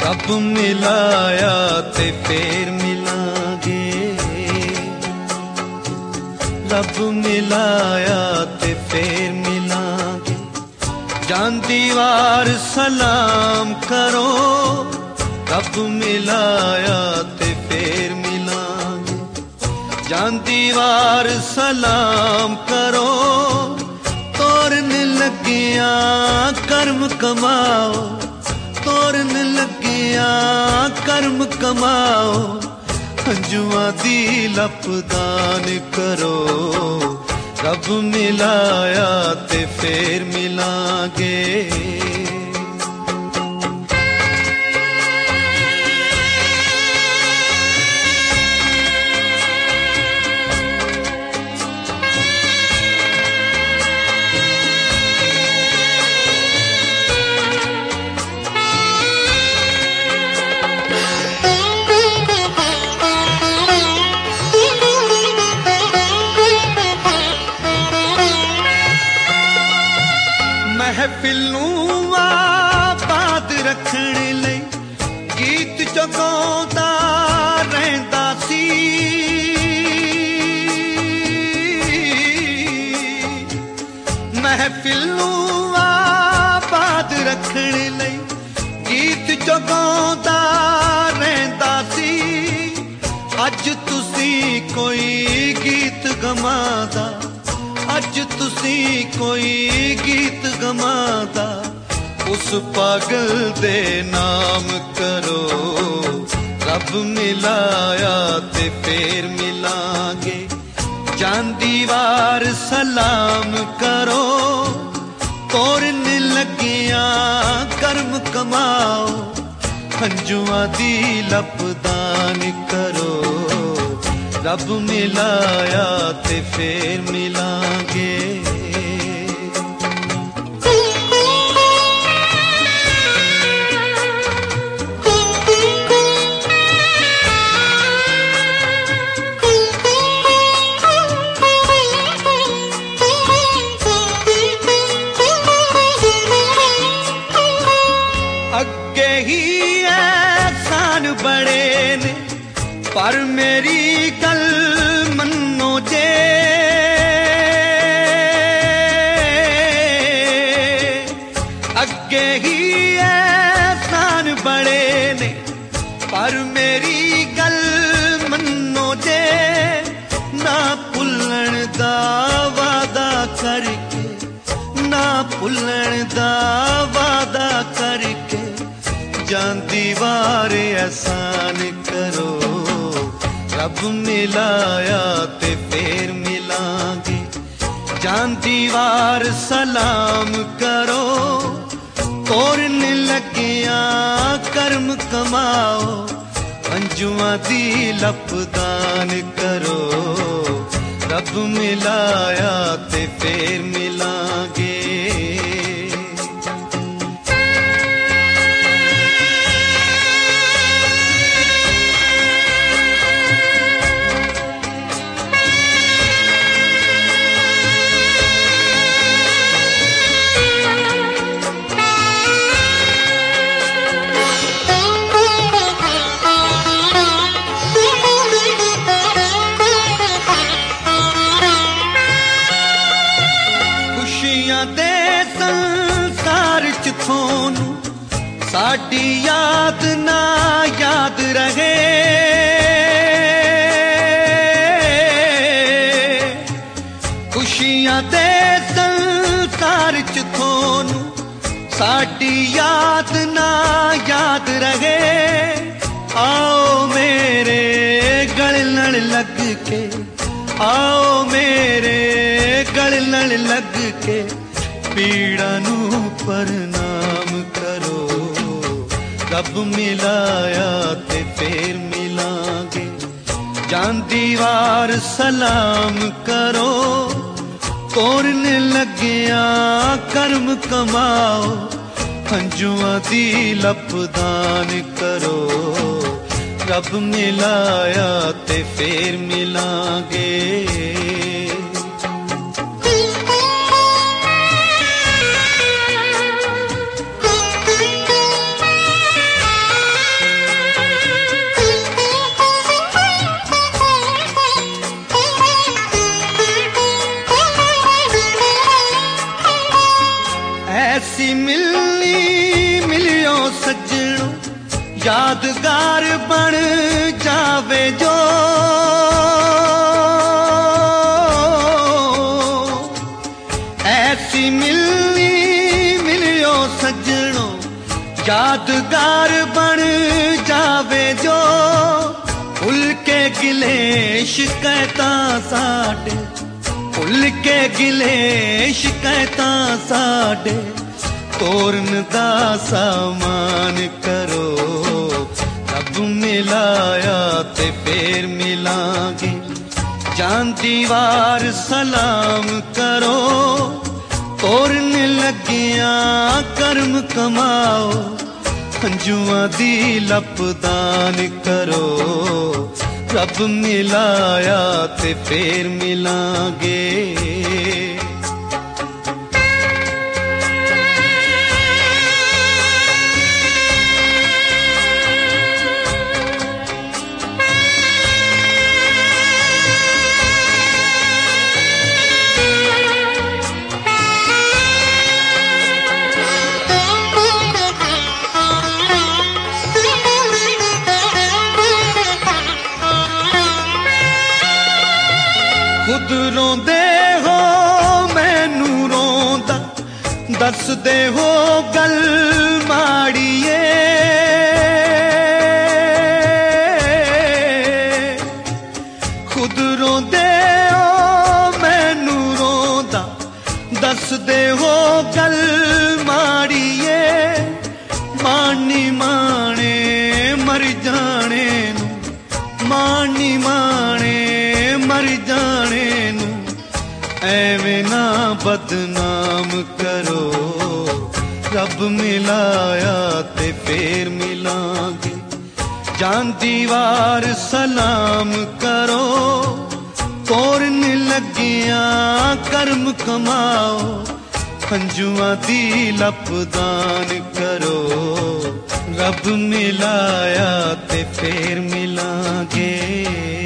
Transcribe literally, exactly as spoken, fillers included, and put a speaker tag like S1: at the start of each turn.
S1: रब मिलाया ते फिर मिलांगे, रब मिलाया ते फिर मिलांगे। जांदी वार सलाम करो, रब मिलाया ते फिर मिलांगे। जांदी वार सलाम करो, तोरन लगिया कर्म कमाओ, तोरन लगिया कर्म कमाओ। हंजुआं दी लपदान करो, रब मिलाया ते फिर मिलांगे। महफिल नूं आबाद रखण लई गीत जगाउंदा रहिंदा सी। महफिल नूं आबाद रखण लई गीत जगाउंदा रहिंदा सी। अज तुसी कोई गीत गवांदा, अज तुसी कोई गीत गवांदा, उस पागल दे नाम करो। रब मिलाया ते फिर मिलांगे। जांदी वार सलाम करो, तोरन लगिया कर्म कमाओ। हंजुआं दी लपदान करो, रब मिलाया ते फिर मिलांगे। अगे ही एहसान बड़े ने, पर मेरी गल मन्नो जे। अगे ही एहसान बड़े ने, पर मेरी गल मन्नो जे। ना भुल्लण दा वादा करके, ना भुल्लण दा वादा करके, जांदी वार एहसान करो। रब मिलाया ते फिर मिलांगे। जांदी वार सलाम करो, तोरन लगिया कर्म कमाओ। हंजुआं दी लपदान करो, रब मिलाया ते फिर मिलांगे। दे संसार च थोनू साडी याद ना याद रहे। खुशियां दे संसार च थोनू साडी याद ना याद रहे। आओ मेरे गल नाल लग के, आओ मेरे गल नाल लग के, पीड़ा नू प्रणाम करो। रब मिलाया ते फिर मिलांगे। जांदी वार सलाम करो, तोरन लगिया कर्म कमाओ। हंजुआं दी लपदान करो, रब मिलाया ते फिर मिलांगे। ऐसी मिलनी मिलियो सजणो यादगार बन जावे जो ऐसी मिलनी मिलियो सजणो यादगार बन जावे जो भुल के गिले शिकायतां साडे भुल के गिले शिकायतां साडे तोरन दा सामान करो रब मिलाया ते फिर मिलांगे जानती वार सलाम करो तोरन लगिया कर्म कमाओ हंजुआं दी लपदान करो रब मिलाया ते फिर मिलांगे खुद रोंदे हो मैनू रोंदा दस दे हो गल माड़िए खुद रोंदे हो मैनू रोंदा दस दे हो गल माड़िए मानी माने मर जाने नू मानी माने मर जाने नू ऐवें ना बदनाम करो रब मिलाया ते फिर मिलांगे जान दीवार सलाम करो तोरन लगिया कर्म कमाओ हंजुआं दी लपदान करो रब मिलाया ते फिर मिलांगे।